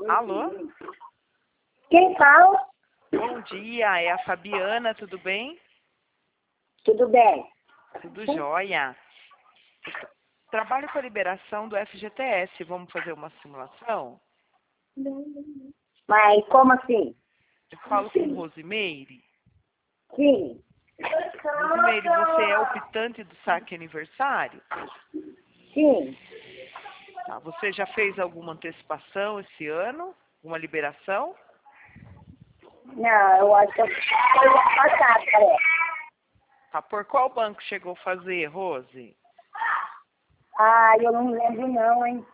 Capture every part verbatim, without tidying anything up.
Alô? Quem fala? Bom dia, é a Fabiana, tudo bem? Tudo bem. Tudo jóia. Trabalho com a liberação do F G T S, vamos fazer uma simulação? Mas como assim? Eu falo com Rosimeire. Sim. Rosimeire, você é optante do saque aniversário? Sim. Tá, você já fez alguma antecipação esse ano? Uma liberação? Não, eu acho que eu foi o ano passado, parece. Tá, por qual banco chegou a fazer, Rose? Ah, eu não lembro não, hein?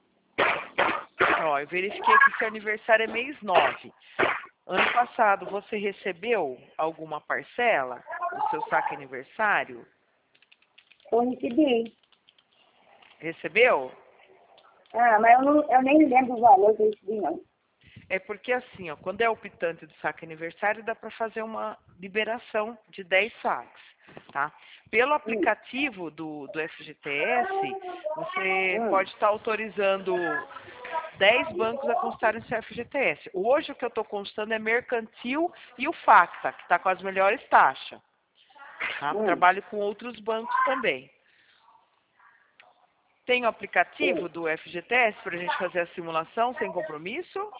Ó, eu verifiquei que seu aniversário é mês nove. Ano passado, você recebeu alguma parcela do seu saque aniversário? Eu recebi. Recebeu? Ah, mas eu, não, eu nem lembro o valor que eu recebi, não. É porque assim, ó, quando é optante do saque aniversário, dá para fazer uma liberação de dez saques, tá? Pelo aplicativo do, do F G T S, você Hum. pode estar autorizando dez bancos a constarem seu F G T S. Hoje o que eu estou constando é Mercantil e o Facta, que está com as melhores taxas. Tá? Hum. Trabalho com outros bancos também. Tem o aplicativo do F G T S para a gente fazer a simulação sem compromisso?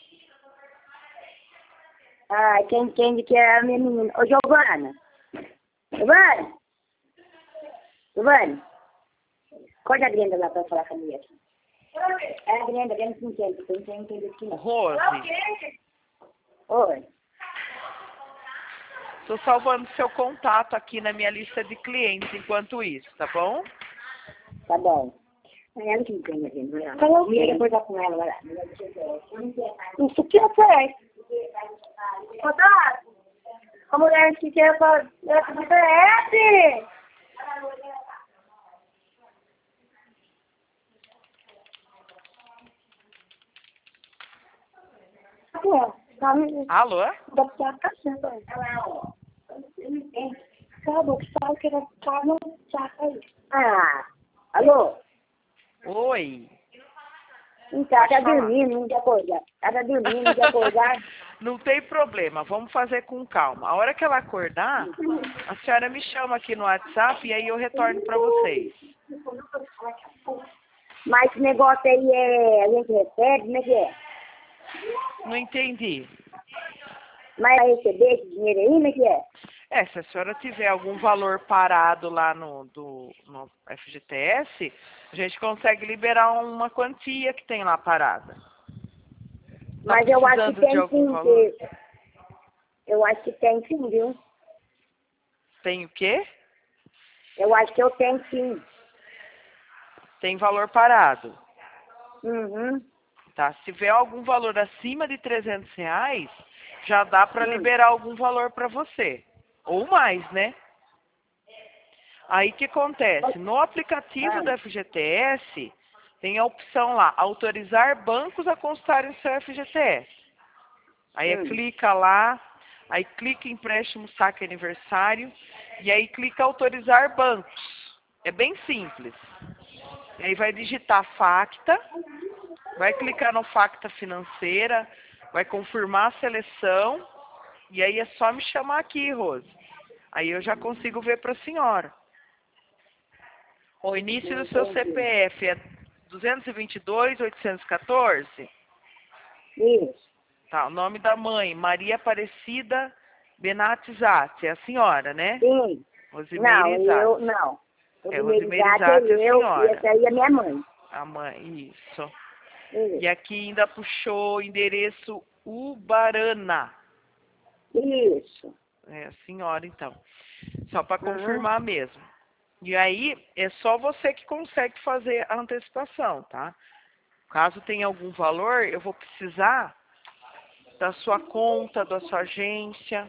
Ah, quem entende que é a minha menina. Ô, Giovana. Giovana. Giovana. Corta a Brenda lá pra falar comigo aqui. É a Brenda, a Brenda não entende, porque eu não entendo aqui não. Rose, Oi. estou salvando seu contato aqui na minha lista de clientes enquanto isso, tá bom? Tá bom. É ela que entende, a Brenda. Falou o quê? Depois vai com ela, vai lá. Isso que eu sei. Otávio, a mulher que quer fazer F T S. Tá me... Alô? Deve estar cachando. Acabou que fala que ela tá no saco aí. Ah, alô? Oi. Então, ela tá dormindo, não quer acordar. Ela tá dormindo, não quer acordar. Não tem problema, vamos fazer com calma. A hora que ela acordar, a senhora me chama aqui no WhatsApp e aí eu retorno para vocês. Mas esse negócio aí é... A gente recebe, como é que é? Não entendi. Mas vai receber esse dinheiro aí, como é que é? É, se a senhora tiver algum valor parado lá no, do, no F G T S, a gente consegue liberar uma quantia que tem lá parada. Tá Mas eu acho que precisando de tem algum sim, valor? que... Eu acho que tem sim, viu? Tem o quê? Eu acho que eu tenho sim. Tem valor parado. Uhum. Tá? Se tiver algum valor acima de trezentos reais, já dá para Hum. liberar algum valor para você. Ou mais, né? Aí o que acontece? No aplicativo Ah. do F G T S, tem a opção lá, autorizar bancos a constarem seu F G T S. Aí é Hum. clica lá, aí clica em empréstimo saque aniversário, e aí clica autorizar bancos. É bem simples. E aí vai digitar Facta, vai clicar no Facta Financeira, vai confirmar a seleção, e aí é só me chamar aqui, Rose. Aí eu já consigo ver para a senhora. O início do seu C P F é duzentos e vinte e dois, oitocentos e quatorze? Isso. Tá, o nome da mãe, Maria Aparecida Benatizati, é a senhora, né? Sim. Rosimeire Não, eu Izati. não. O É, primeiro Rosimeire gato é Izati é a eu e senhora. essa aí é minha mãe. A mãe, isso. Isso. E aqui ainda puxou o endereço Ubarana. Isso. É a senhora, então. Só para Uhum. confirmar mesmo. E aí, é só você que consegue fazer a antecipação, tá? Caso tenha algum valor, eu vou precisar da sua conta, da sua agência.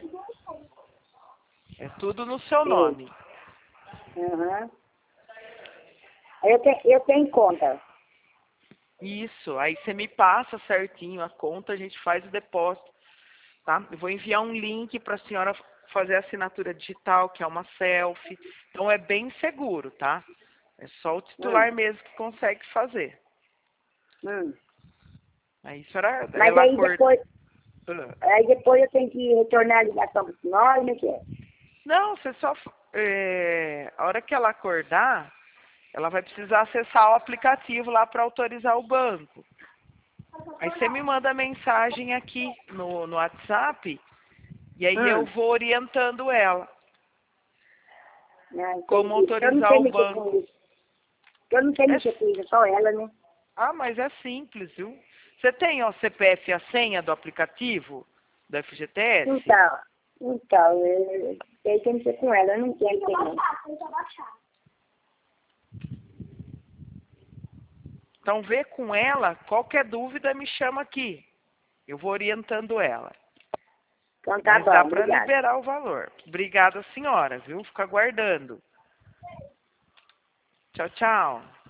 É tudo no seu Sim. nome. Uhum. Eu, te, eu tenho conta. Isso. Aí você me passa certinho a conta, a gente faz o depósito, tá? Eu vou enviar um link para a senhora fazer a assinatura digital, que é uma selfie. Então é bem seguro, tá? É só o titular Hum. mesmo que consegue fazer. Hum. Aí a senhora, Mas ela aí acorda. depois, Ah. aí depois eu tenho que retornar a ligação para senhora, como é que é? Não, você só. É, a hora que ela acordar, ela vai precisar acessar o aplicativo lá para autorizar o banco. Aí você me manda mensagem aqui no, no WhatsApp e aí eu Hum. vou orientando ela Não, como entendi. Eu não autorizar sei o mexer com banco. isso. Eu não sei É, mexer com isso, é só ela, né? ah, mas é simples, viu? Você tem o C P F e a senha do aplicativo do F G T S? Então, então, eu, eu tenho que mexer com ela, eu não quero ter não. Então vê com ela, qualquer dúvida me chama aqui. Eu vou orientando ela. Então tá Mas bom, dá para obrigada. liberar o valor. Obrigada, senhora, viu? Fica aguardando. Tchau, tchau.